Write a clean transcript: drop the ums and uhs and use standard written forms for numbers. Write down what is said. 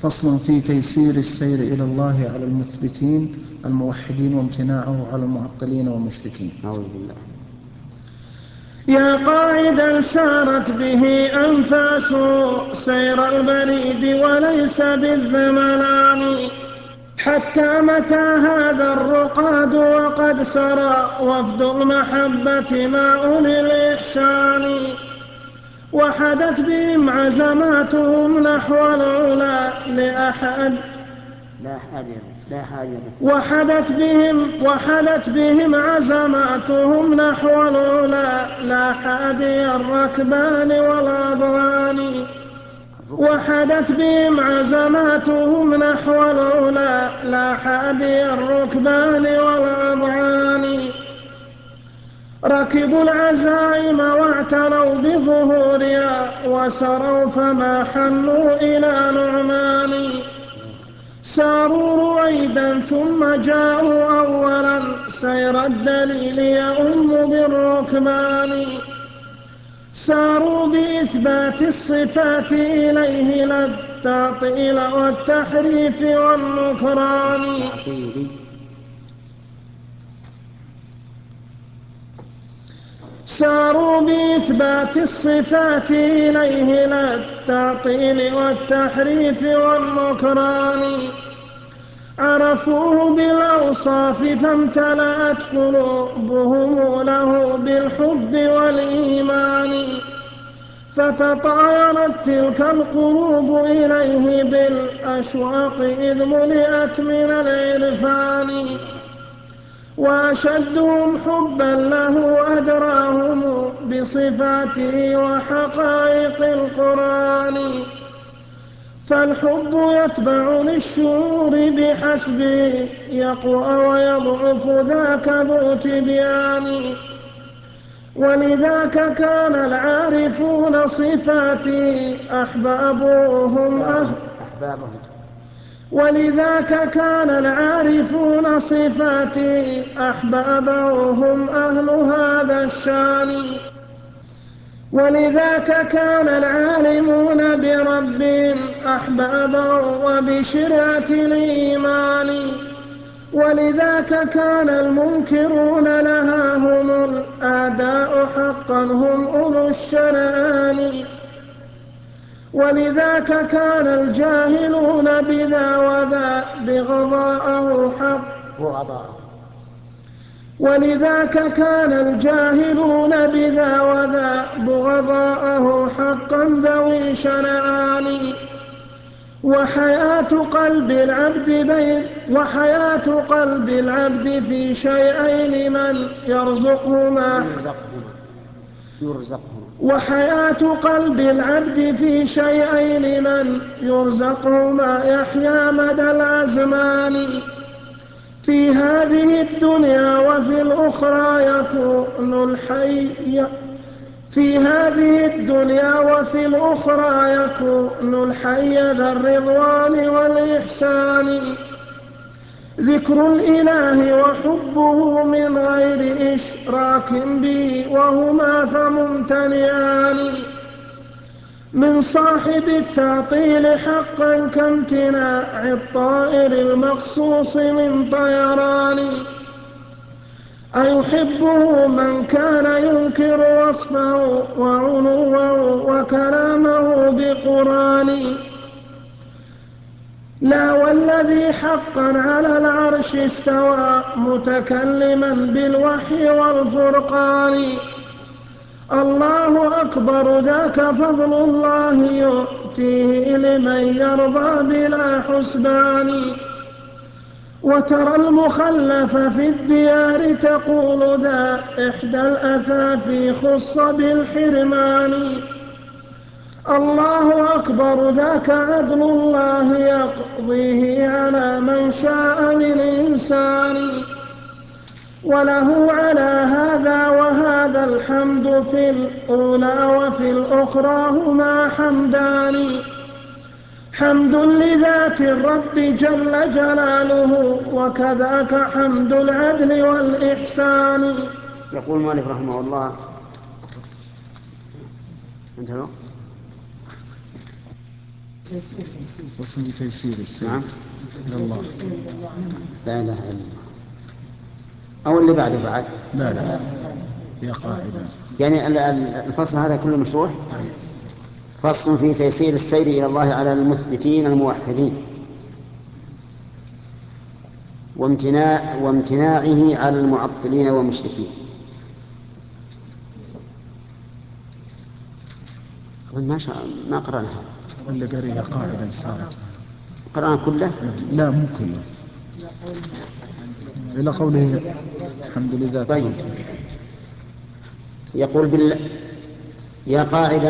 فصل في تيسير السير إلى الله على المثبتين الموحدين وامتناعه على المعطلين والمشركين. أعوذ بالله. يا قاعدا سارت به أنفاس سير البريد وليس بالذملان، حتى متى هذا الرقاد وقد سرى وفد المحبة مع أولي الإحسان، وحدت بهم عزماتهم نحو العلا وحدت بهم عزماتهم نحو العلا لا حادي الركبان والأضغان، وحدت بهم عزماتهم نحو العلا لا حادي الركبان والأضغان، ركبوا العزائم واعتنوا بظهورها وسروا فما حنوا إلى نعمان، ساروا رويدا ثم جاءوا أولا سير الدليل يؤم بالركبان، ساروا بإثبات الصفات إليه لا التعطيل والتحريف والنكران، ساروا بإثبات الصفات إليه لا التعطيل والتحريف والنكران، عرفوه بالأوصاف فامتلأت قلوبهم له بالحب والإيمان، فتطايرت تلك القلوب إليه بالأشواق إذ ملئت من العرفان، وأشدهم حبا له أدراهم بصفاته وحقائق القرآن، فالحب يتبع للشعور بحسبه يقوى ويضعف ذاك ذو تبيان، ولذاك كان العارفون صفاته أحبابهم ولذاك كان العارفون صفاتي أحبابهم أهل هذا الشان، ولذاك كان العالمون بربهم أحبابا وبشرعة الإيمان، ولذاك كان المنكرون لها هم الأعداء حقا هم أولو الشنآن، ولذاك كان الجاهلون بذا وذا بغضاءه حق ولذاك كان الجاهلون بذا وذا بغضاءه حقا ذوي شنآن، وحياة قلب العبد في شيئين من يرزقهما وحياة قلب العبد في شيئين من يرزقهما يحيا مدى الأزمان، في هذه الدنيا وفي الأخرى يكون الحي ذا الرضوان والإحسان، ذكر الإله وحبه من غير إشراك به وهما فممتنعان، من صاحب التعطيل حقا كامتناع الطائر المخصوص من طيران، أيحبه من كان ينكر وصفه وعنوه وكلامه بقران، لا والذي حقا على العرش استوى متكلما بالوحي والفرقان، الله أكبر ذاك فضل الله يؤتيه لمن يرضى بلا حسبان، وترى المخلف في الديار تقول ذا إحدى الأثافي خص بالحرمان، الله أكبر ذاك عدل الله يقضيه على من شاء من إنسان، وله على هذا وهذا الحمد في الأولى وفي الأخرى هما حمدان، حمد لذات الرب جل جلاله وكذاك حمد العدل والإحسان. يقول المؤلف رحمه الله انتهى فصل في تيسير السير نعم. إلى الله. لا إله إلا الله. أو اللي بعده بعد. لا هي قاعدة. يعني الفصل هذا كله مشروع. فصل في تيسير السير إلى الله على المثبتين الموحدين وامتناعه على المعطلين والمشركين. ما قرأنا هذا. اللي قريها قاعدة صارت. قرأنا كله؟ لا مو كله، إلى قوله الحمد لله. طيب. يقول يا قاعدة